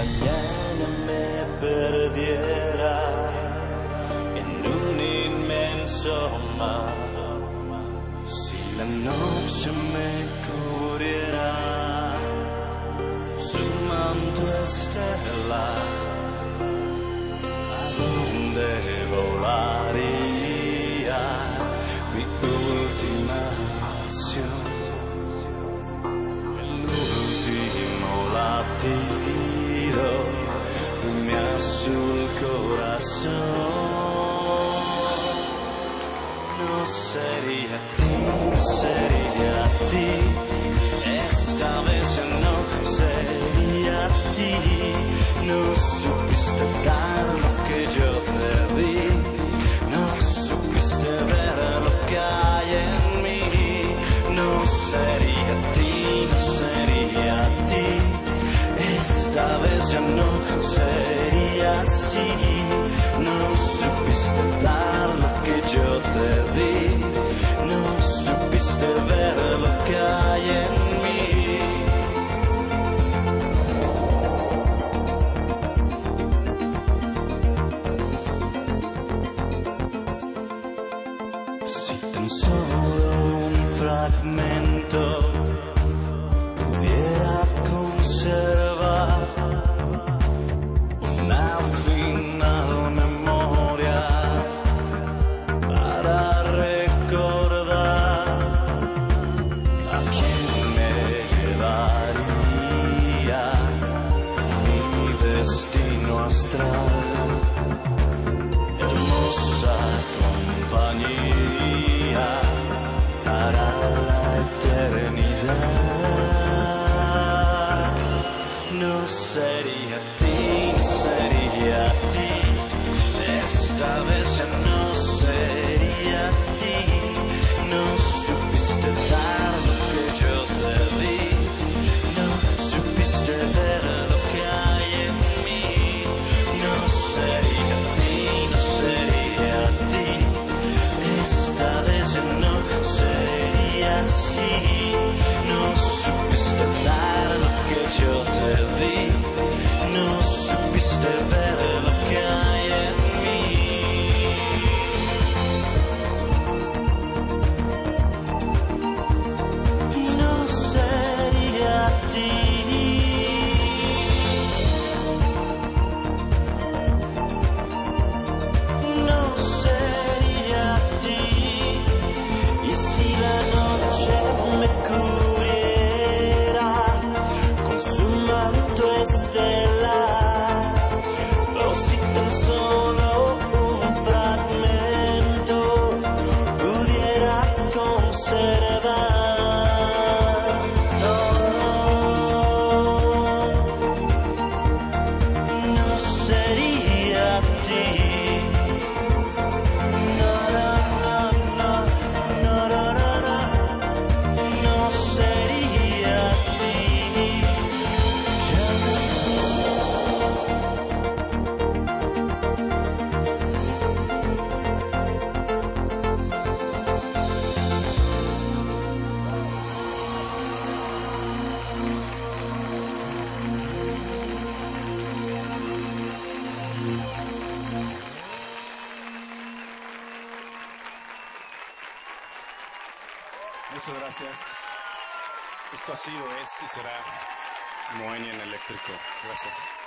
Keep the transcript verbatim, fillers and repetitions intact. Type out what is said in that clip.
mañana me perdiera en un inmenso mar, si la noche me cubriera su manto estelar, ¿a dónde volaría mi última pasión? Latido de mi azul corazón. No sería a ti, no sería a ti, esta vez ya no sería a ti. No supiste dar lo que yo te di, no supiste ver lo que hay en mí. No sería a ti, no sería a ti, esta vez ya no sería así. No supiste dar lo que yo te di, no supiste ver lo que hay en mí. Si tan solo un fragmento pudiera conservar una final memoria para recordar a quién me llevaría mi destino astral, hermosa compañía para la eternidad. No sería a ti, no sería a ti, esta vez ya no sería a ti. No supiste dar lo que yo te di, no supiste ver lo que hay en mí. No sería a ti, no sería a ti, esta vez ya no sería así. No supiste dar lo que yo te di, no supiste ver lo que hay en mí. No sería a ti, no sería a ti. Y si la noche me cubriera con su manto estelar, o si tan solo un fragmento pudiera conservar, no, no sería a ti. No, no, no, no, no, no, no, no sería a ti. Ya no. Muchas gracias. Esto ha sido, es y será Moenia en Eléctrico. Gracias.